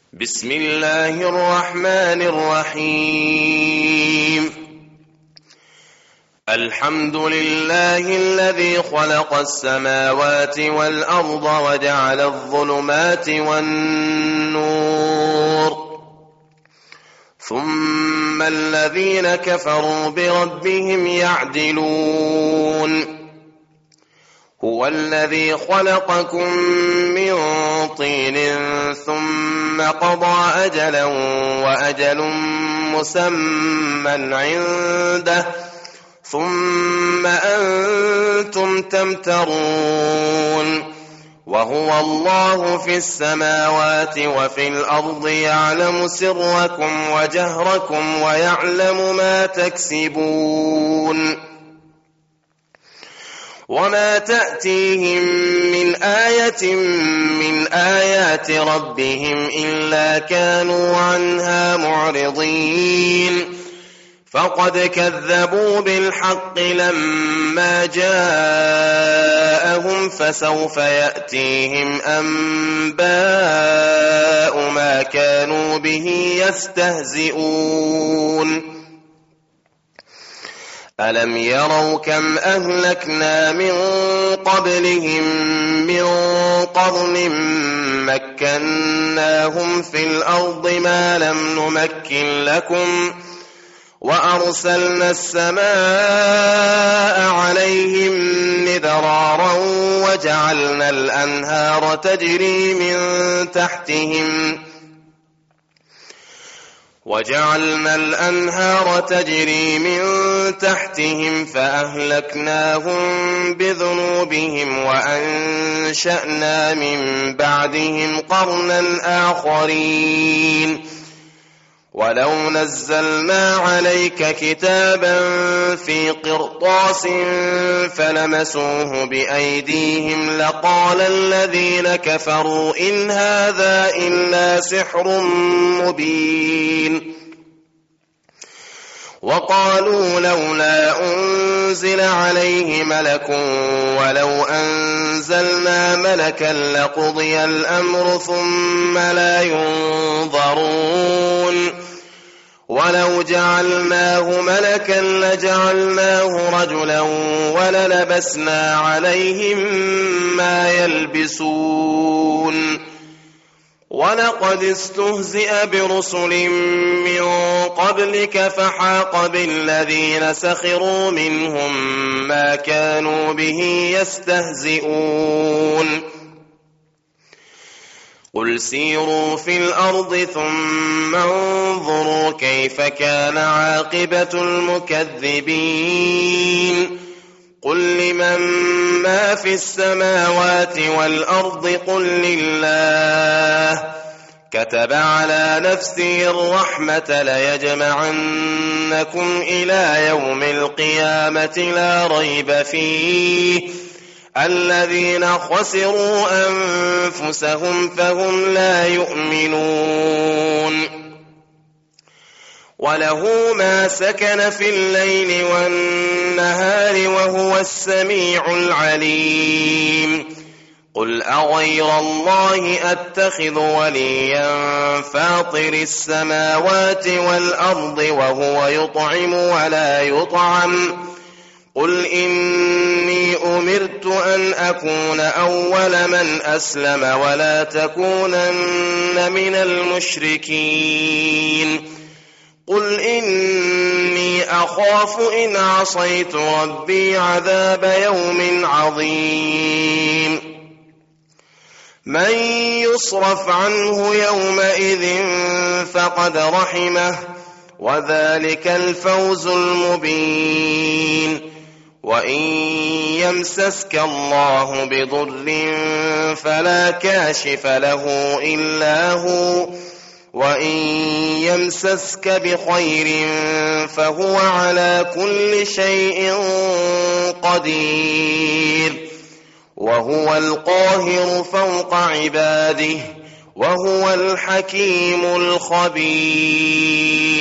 بسم الله الرحمن الرحيم الحمد لله الذي خلق السماوات والأرض وجعل الظلمات والنور ثم الذين كفروا بربهم يعدلون هو الذي خلقكم من طين ثم قضى أجلا وأجل مسمى عنده ثم أنتم تمترون وهو الله في السماوات وفي الأرض يعلم سركم وجهركم ويعلم ما تكسبون وما تأتيهم من آية من آيات ربهم إلا كانوا عنها معرضين فقد كذبوا بالحق لما جاءهم فسوف يأتيهم أنباء ما كانوا به يستهزئون ألم يروا كم أهلكنا من قبلهم من قرن مكناهم في الأرض ما لم نمكن لكم وأرسلنا السماء عليهم مدرارا وجعلنا الأنهار تجري من تحتهم فأهلكناهم بذنوبهم وأنشأنا من بعدهم قرنا آخرين ولو نزلنا عليك كتابا في قرطاس فلمسوه بأيديهم لقال الذين كفروا إن هذا إلا سحر مبين وقالوا لولا أنزل عليه ملك ولو أنزلنا ملكا لقضي الأمر ثم لا ينظرون ولو جعلناه ملكا لجعلناه رجلا وللبسنا عليهم ما يلبسون ولقد استهزئ برسل من قبلك فحاق بالذين سخروا منهم ما كانوا به يستهزئون قل سيروا في الأرض ثم انظروا كيف كان عاقبة المكذبين قل لمن ما في السماوات والأرض قل لله كتب على نفسه الرحمة ليجمعنكم إلى يوم القيامة لا ريب فيه الذين خسروا أنفسهم فهم لا يؤمنون وله ما سكن في الليل والنهار وهو السميع العليم قل أغير الله أتخذ وليا فاطر السماوات والأرض وهو يطعم ولا يطعم قل إني أمرت أن أكون أول من أسلم ولا تكونن من المشركين قل إني أخاف إن عصيت ربي عذاب يوم عظيم من يصرف عنه يومئذ فقد رحمه وذلك الفوز المبين وإن يمسسك الله بضر فلا كاشف له إلا هو وإن يمسسك بخير فهو على كل شيء قدير وهو القاهر فوق عباده وهو الحكيم الخبير